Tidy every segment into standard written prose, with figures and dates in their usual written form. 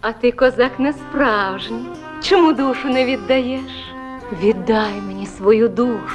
А ти, козак, не справжній. Чому душу не віддаєш? Віддай мені свою душу.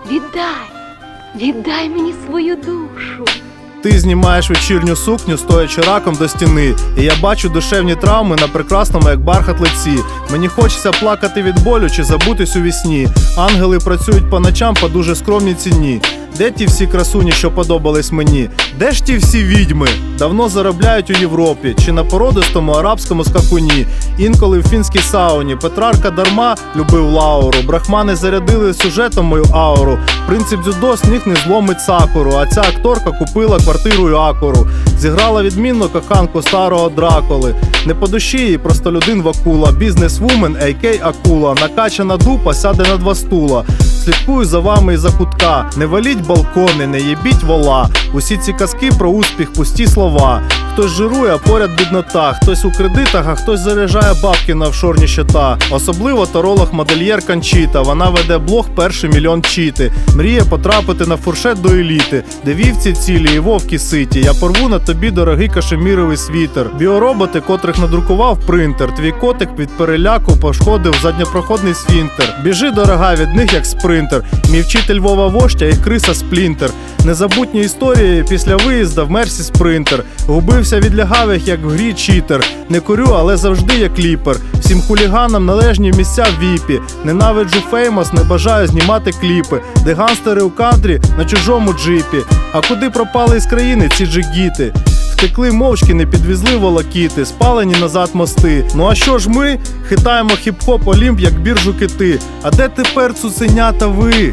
Віддай мені свою душу. Ти знімаєш вечірню сукню, стоячи раком до стіни. І я бачу душевні травми на прекрасному, як бархат лиці. Мені хочеться плакати від болю чи забутись у вісні. Ангели працюють по ночам по дуже скромній ціні. Де ті всі красуні, що подобались мені? Де ж ті всі відьми? Давно заробляють у Європі чи на породистому арабському скакуні. Інколи в фінській сауні. Петрарка дарма любив Лауру. Брахмани зарядили сюжетом мою ауру. Принцип дзюдо з них не зломить сакуру. А ця акторка купила квартиру і акуру. Зіграла відмінно коханку старого Дракули. Не по душі їй простолюдин Вакула. Бізнес-вумен, а.к.а. акула. Накачана дупа сяде на 2 стула. Слідкую за вами із-за кутка. Не валіть балкони, не єбіть вола. Усі ці казки про успіх, пусті слова. Хтось жирує, а поряд біднота. Хтось у кредитах, а хтось заряджає бабки на офшорні щита. Особливо таролог-модельєр Кончіта. Вона веде блог «Перший мільйон чіти». Мріє потрапити на фуршет до еліти, де вівці цілі і вовки ситі. Я порву на тобі дорогий кашеміровий світер. Біороботи, котрих надрукував принтер. Твій котик від переляку пошкодив задньопроходний сфінктер. Біжи, дорога, від них як спринтер. Мій вчитель Вова Вождя і криса Сплінтер. Незабутні історії після виїзда в Мерсі Спринтер. Губився від лягавих, як в грі читер. Не курю, але завжди є кліпер. Всім хуліганам належні місця в віпі. Ненавиджу феймос, не бажаю знімати кліпи. Де ганстери у кадрі на чужому джипі. А куди пропали із країни ці джигіти? Втекли мовчки, не підвізли волокіти, спалені назад мости. Ну а що ж ми? Хитаємо хіп-хоп Олімп, як біржу кити. А де тепер цуценята ви?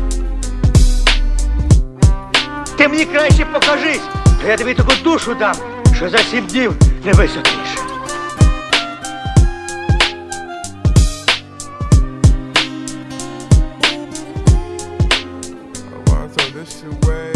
Ти мені краще покажись, то я тобі таку душу дам, що за 7 днів не висохнеш. I wanna throw this shit away.